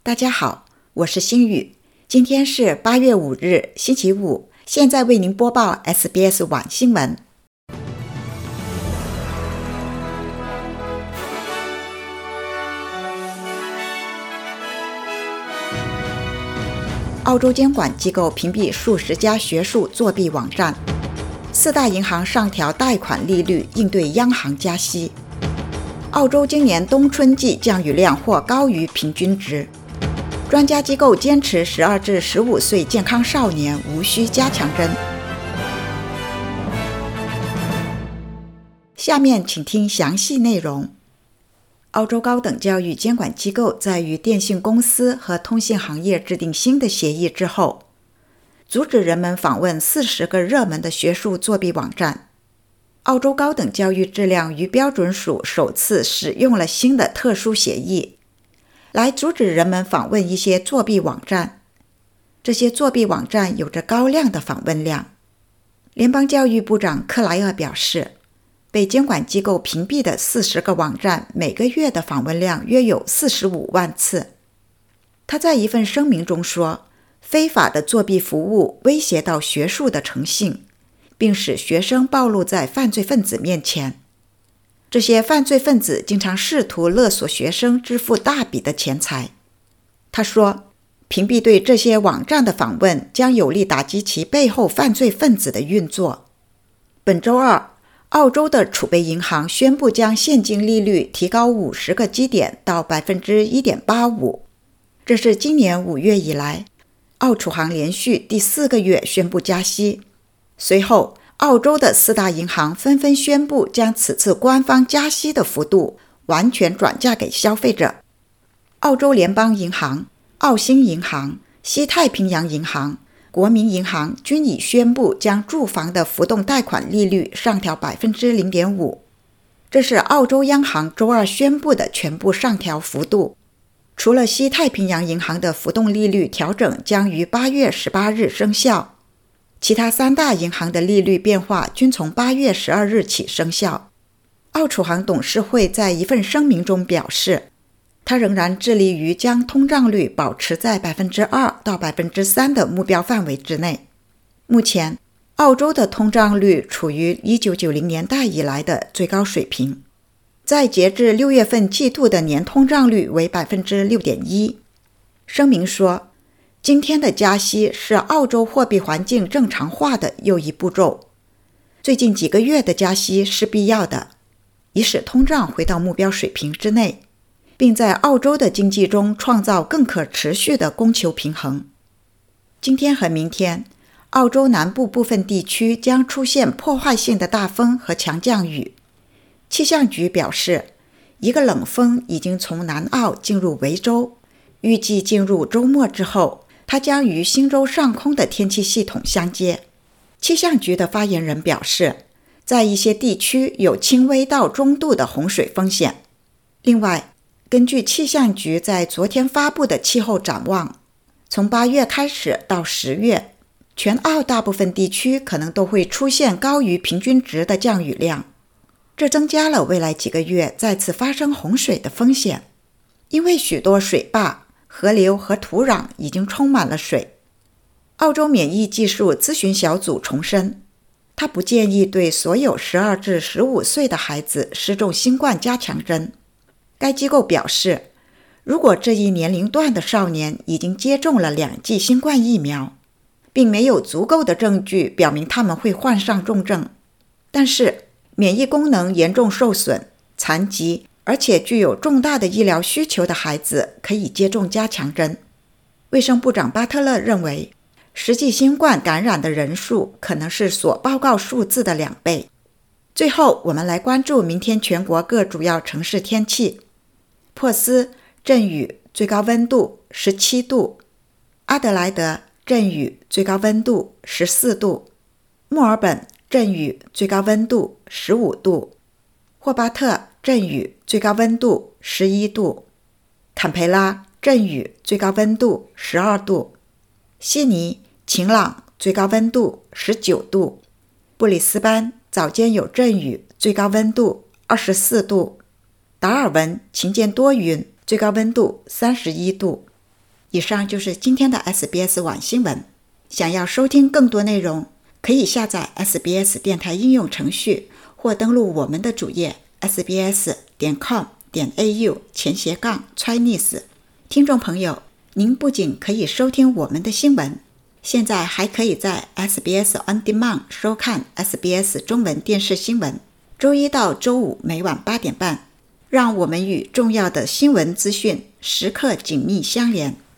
大家好，我是星宇，今天是8月5日，星期五，现在为您播报 SBS 晚新闻。澳洲监管机构屏蔽数十家学术作弊网站，4大银行上调贷款利率应对央行加息。澳洲今年冬春季降雨量或高于平均值。专家机构坚持12至15岁健康少年无需加强针。下面请听详细内容。澳洲高等教育监管机构在与电信公司和通信行业制定新的协议之后，阻止人们访问40个热门的学术作弊网站。澳洲高等教育质量与标准署首次使用了新的特殊协议，来阻止人们访问一些作弊网站。这些作弊网站有着高量的访问量。联邦教育部长克莱尔表示，被监管机构屏蔽的40个网站每个月的访问量约有45万次。他在一份声明中说，非法的作弊服务威胁到学术的诚信，并使学生暴露在犯罪分子面前。这些犯罪分子经常试图勒索学生支付大笔的钱财。他说，屏蔽对这些网站的访问将有力打击其背后犯罪分子的运作。本周二，澳洲的储备银行宣布将现金利率提高50个基点到 1.85%。这是今年5月以来，澳储行连续第4个月宣布加息。随后，澳洲的4大银行纷纷宣布将此次官方加息的幅度完全转嫁给消费者。澳洲联邦银行、澳新银行、西太平洋银行、国民银行均已宣布将住房的浮动贷款利率上调 0.5%。这是澳洲央行周二宣布的全部上调幅度。除了西太平洋银行的浮动利率调整将于8月18日生效，其他3大银行的利率变化均从8月12日起生效。澳储行董事会在一份声明中表示，他仍然致力于将通胀率保持在 2% 到 3% 的目标范围之内。目前，澳洲的通胀率处于1990年代以来的最高水平，在截至6月份季度的年通胀率为 6.1%。声明说，今天的加息是澳洲货币环境正常化的又一步骤。最近几个月的加息是必要的，以使通胀回到目标水平之内，并在澳洲的经济中创造更可持续的供求平衡。今天和明天，澳洲南部部分地区将出现破坏性的大风和强降雨。气象局表示，一个冷锋已经从南澳进入维州，预计进入周末之后，它将与新州上空的天气系统相接。气象局的发言人表示，在一些地区有轻微到中度的洪水风险。另外，根据气象局在昨天发布的气候展望，从8月开始到10月，全澳大部分地区可能都会出现高于平均值的降雨量，这增加了未来几个月再次发生洪水的风险，因为许多水坝、河流和土壤已经充满了水。澳洲免疫技术咨询小组重申，他不建议对所有12至15岁的孩子施种新冠加强针。该机构表示，如果这一年龄段的少年已经接种了2剂新冠疫苗，并没有足够的证据表明他们会患上重症，但是免疫功能严重受损、残疾而且具有重大的医疗需求的孩子可以接种加强针。卫生部长巴特勒认为，实际新冠感染的人数可能是所报告数字的2倍。最后，我们来关注明天全国各主要城市天气。珀斯阵雨，最高温度17度；阿德莱德阵雨，最高温度14度；墨尔本阵雨，最高温度15度；霍巴特阵雨，最高温度11度；坎培拉阵雨，最高温度12度；悉尼晴朗，最高温度19度；布里斯班早间有阵雨，最高温度24度；达尔文晴间多云，最高温度31度； 以上就是今天的 SBS 晚新闻。想要收听更多内容，可以下载 SBS 电台应用程序，或登录我们的主页 sbs.com.au/Chinese。听众朋友，您不仅可以收听我们的新闻，现在还可以在 SBS On Demand 收看 SBS 中文电视新闻，周一到周五每晚8点半，让我们与重要的新闻资讯时刻紧密相连。